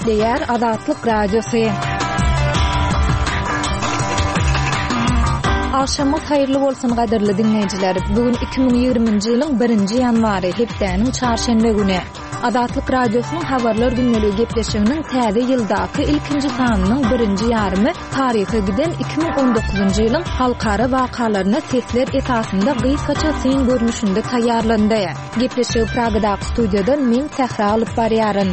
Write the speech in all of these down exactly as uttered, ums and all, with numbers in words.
Nükleer Azatlyk Radiosu. Akşamyz hayrly bolsun gaderli dinleyijiler. Bugün iki bin ýygrymynjy ýylyň birinji ýanwary, hepdeniň çarşembe güni. Azatlyk Radiosynyň habarlar günlegi gepleşiginiň täze ýyldaky ilkinji sanynyň birinji ýarymy taryhy giden iki bin on dokuzunjy ýylyň halkara wakalaryna sesler esasynda gysgaça syn görnüşinde taýýarlandy. Gepleşigi Pragadaky studiýadan men Sahra alyp barýaryn.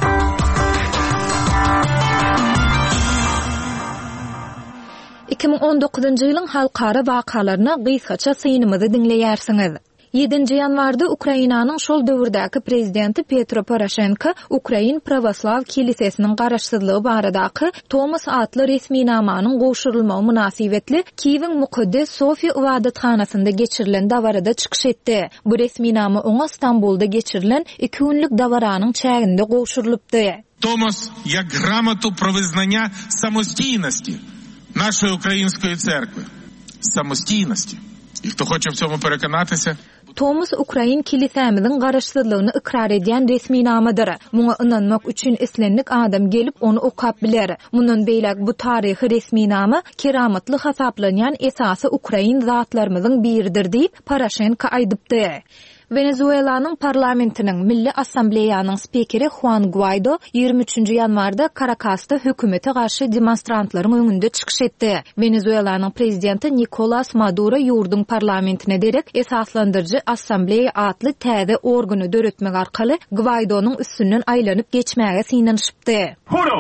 iki bin on dokuzunjy ýylyň halkara wakalaryna gysgaça synymyzy dinleýärsiňiz. yedinji ýanwarda Ukrainanyň şol döwürdäki prezidenti Petro Poroshenko Ukrain Pravoslav Kilisesiniň garaşsyzlygy baradaky Tomas atly resminamanyň goşurulmagy münasibetli Kiýewiň Mukaddes Sofia ibadathanasynda geçirilen dawarada çykyş etdi. Bu resminama oňa Stambulda geçirilen iki günlük dawaranyň çäginde goşurulypdy. Томас як грамоту про визнання самостійності нашої української церкви. Самостійності. І хто хоче в цьому переконатися, Tomas Ukrain kilisämiziň garaşsyzlygyny ikrar edýän resminamadyr. Muňa ynanmak üçin islenlik adam gelip onu okap biler. Mundan beýlek bu taryhy resminama keramatly hasaplanýan esasy Ukrain zatlarymyzyň biridir diýip Poroshenko aýdypdy. Venezuelanyň parlamentiniň Milli Assambleýanyň spikeri Juan Guaido ýygrimi üçinji ýanwarda Caracas'ta hökümete garşy demonstrantlaryň öňünde çykyş etdi. Venezuelanyň prezidenti Nicolas Maduro ýurdun parlamentine derek esaslandyrjy assambleýa atly täze organy döretmek arkaly Guaido'nyň üstünden aýlanyp geçmäge synanyşypdy. Juro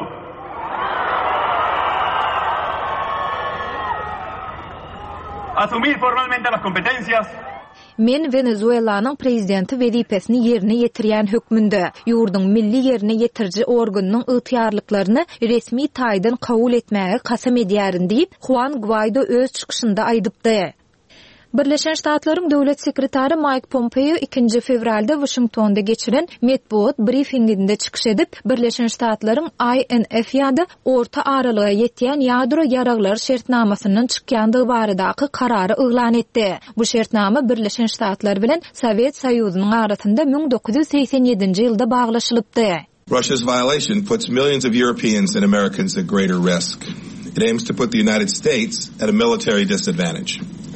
asumir formalmente las competencias. Men Venezuelanyň prezidenti wezipesini ýerine ýetirýän hökmünde ýurdun milli ýerine ýetirji organynyň ygtyýarlyklaryny resmi taýdan kabul etmäge kasam edýärin diýip Juan Guaido öz çykyşynda aýdypdy. Birleşen Ştatlaryň döwlet sekretary Mike Pompeo ikinji fevralda Washingtonda geçiren medbuat briefinginde çykyş edip Birleşen Ştatlaryň I N F ýa-da orta aralyga ýetýän ýadro ýaraglar şertnamasynyň çykýandygy baradaky karary yglan etdi. Bu şertnama Birleşen Ştatlar bilen Sowet Soýuzynyň arasynda bin dokuz ýüz seksen ýedinji ýylda baglaşylypdy. Russia's violation puts millions of Europeans and Americans at greater risk. It aims to put the United States at a military disadvantage.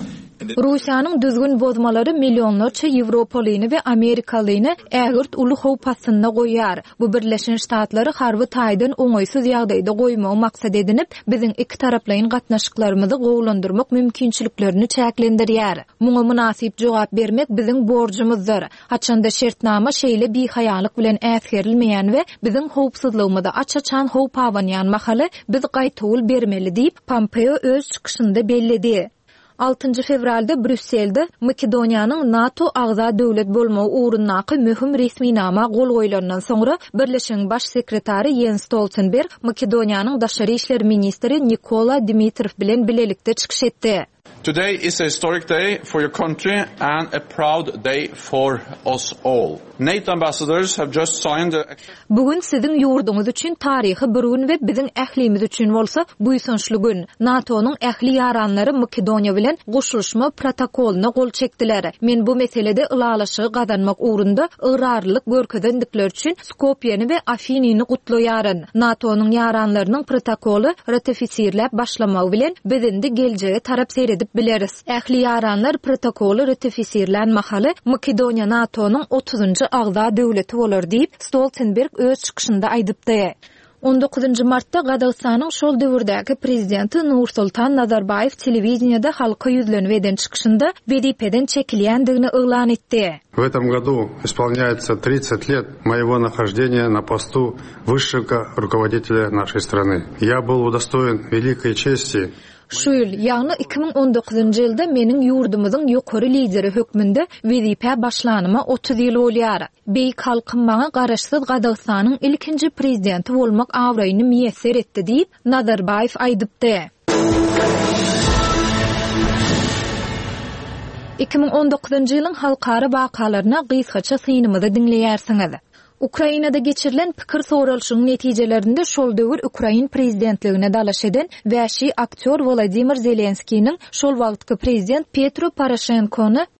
Rusiýanyň düzgün bozmalary millionlarça Ýewropalyny we Amerikalyny ägirt uly howp astynda goýar. Bu Birleşen Ştatlary harby taýdan oňaýsyz ýagdaýda goýmagy maksat edinip biziň iki taraplaryň gatnaşyklarymyzy gowlandyrmak mümkinçiliklerini çäklendirýär. Muňa münasip jogap bermek biziň borjumyzdyr. Haçanda şertnama şeýle bihaýalyk bilen äsgerilmeýän we biziň howpsuzlygymyza açaçan howp awanýan mahaly biz gaýtawul bermeli diýip Pompeo öz çykyşynda belledi. altynjy fevralda Brüsselde Makedoniýanyň NATO agza döwlet bolmagy ugrundaky möhüm resminama gol goýulandan soňra Birleşen baş sekretary Jens Stoltenberg Makedoniýanyň daşary işler ministri Nikola Dimitrov bilen bilelikde çykyş etdi. Today is a historic day for your country and a proud day for us all. NATO ambassadors have just signed a... Bugün siziň ýurduňyz üçin taryhy bir gün we biziň ählimiz üçin bolsa buýsunçly gün. NATO'nyň ähli ýaranlary Makedoniýa bilen goşulşma protokoluny gol çekdiler. Men bu meselede ılalaşygy gazanmak ugrunda yrarlyk görkezendikleri üçin Skopje'ni we Afini'ni gutlaýaryn. NATO'nyň ýaranlarynyň protokolu ratifisirläp başlamagy bilen bizinde geljege tarap seredip bileriz. Ähli ýaranlar protokolu ratifisirlän mahaly Makedoniýa NATO'nyň otuzunjy agza döwleti bolar diýip Stoltenberg öz çykyşynda aýdypdy. on dokuzunjy martda Gazagystanyň şol döwürdäki prezidenti Nursultan Nazarbayev telewiziýada halka ýüzlenip eden çykyşynda wezipeden çekilýändigini yglan etdi. В этом году исполняется тридцать лет моего нахождения на посту высшего руководителя нашей страны. Я был удостоен великой чести. Şu ýyl, ýagny iki bin on dokuzunjy ýylda meniň ýurdumyzyň ýokary lideri hökmünde wezipe başlanyma otuz ýyl bolýar. Beýik halkym maňa garaşsyz Gazagystanyň ilkinji prezidenti bolmak awraýyny miýesser etdi diýip Nazarbayev aýdypdy. iki bin on dokuzunjy ýylyň halkara wakalaryna gysgaça synymyzy dinleýärsiňiz. Ukrainada geçirilen pikir sorulşynyň netijelerinde şol döwür Ukrain prezidentligine dalaş eden wäşi aktyor Volodymyr Zelenskiýiň şol wagtky prezident Petro Poroshenko'ny